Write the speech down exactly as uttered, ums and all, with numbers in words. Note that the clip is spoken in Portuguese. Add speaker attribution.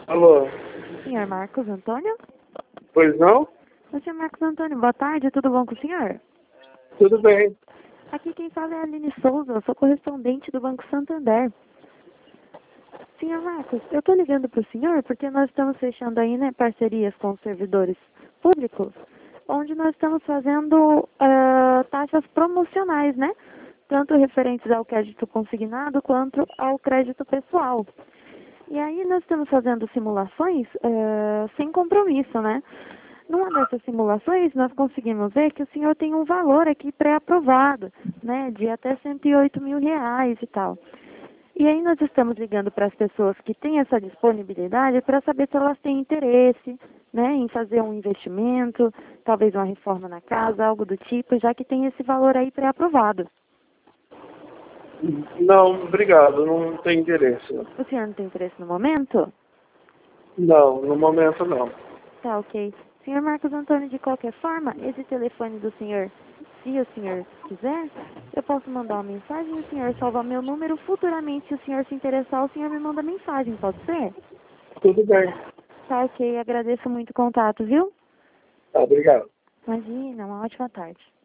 Speaker 1: Alô?
Speaker 2: Senhor Marcos Antônio?
Speaker 1: Pois não?
Speaker 2: Ô, senhor Marcos Antônio, boa tarde, tudo bom com o senhor?
Speaker 1: Tudo bem.
Speaker 2: Aqui quem fala é a Aline Souza, eu sou correspondente do Banco Santander. Senhor Marcos, eu estou ligando para o senhor porque nós estamos fechando aí, né, parcerias com os servidores públicos, onde nós estamos fazendo uh, taxas promocionais, né? Tanto referentes ao crédito consignado quanto ao crédito pessoal. E aí nós estamos fazendo simulações uh, sem compromisso, né? Numa dessas simulações, nós conseguimos ver que o senhor tem um valor aqui pré-aprovado, né, de até cento e oito mil reais e tal. E aí nós estamos ligando para as pessoas que têm essa disponibilidade para saber se elas têm interesse, né, em fazer um investimento, talvez uma reforma na casa, algo do tipo, já que tem esse valor aí pré-aprovado.
Speaker 1: Não, obrigado, não tem interesse.
Speaker 2: O senhor não tem interesse no momento?
Speaker 1: Não, no momento não.
Speaker 2: Tá, ok. Senhor Marcos Antônio, de qualquer forma, esse telefone do senhor, se o senhor quiser, eu posso mandar uma mensagem e o senhor salva meu número. Futuramente, se o senhor se interessar, o senhor me manda mensagem, pode ser?
Speaker 1: Tudo bem.
Speaker 2: Tá, ok. Agradeço muito o contato, viu?
Speaker 1: Tá, obrigado.
Speaker 2: Imagina, uma ótima tarde.